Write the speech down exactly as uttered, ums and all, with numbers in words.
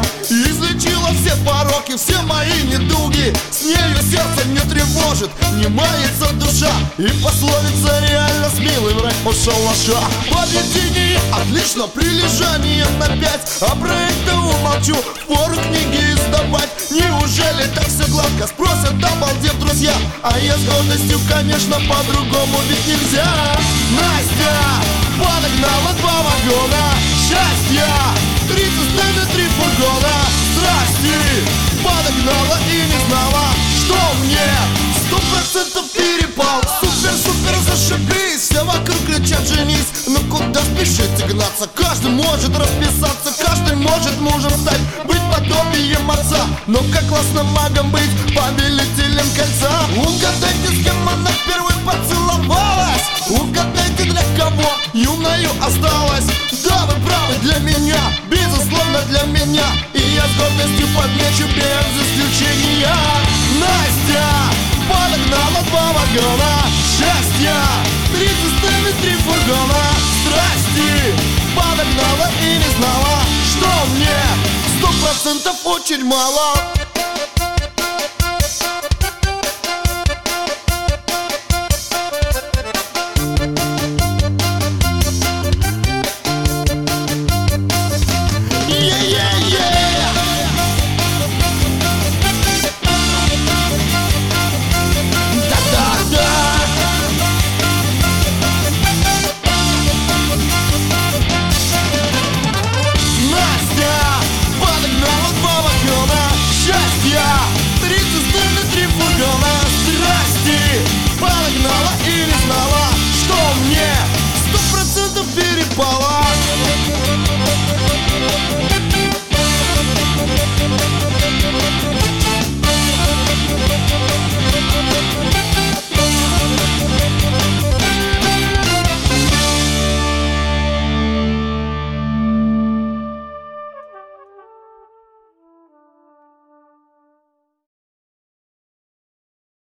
излечила все пороки, все мои недуги. С нею сердце не тревожит, не мается душа. И пословица реально с милым враг пошел лоша. Поведение отлично, прилежание на пять, а про это умолчу, впору книги издавать. Неужели так все гладко, спросят, обалдев друзья. А я с гордостью, конечно, по-другому ведь нельзя. Настя подогнала два вагона счастья, три цистерны, три фургона страсти. Подогнала и не знала, что мне сто процентов перепал. Супер-супер зашибись, все вокруг кричат женись. Но куда спешить и гнаться? Каждый может расписаться, каждый может мужем стать, быть подобием отца. Но как классно магом быть повелителем кольца. Угадайте, с кем она впервые поцеловалась. Угадайте, для кого юною осталась. Да, вы правы, для меня, безусловно для меня. И я с гордостью подмечу без исключения. Настя подогнала два вагона счастья, три цистерны, три фургона страсти. Подогнала и не знала, что мне сто процентов очень мало.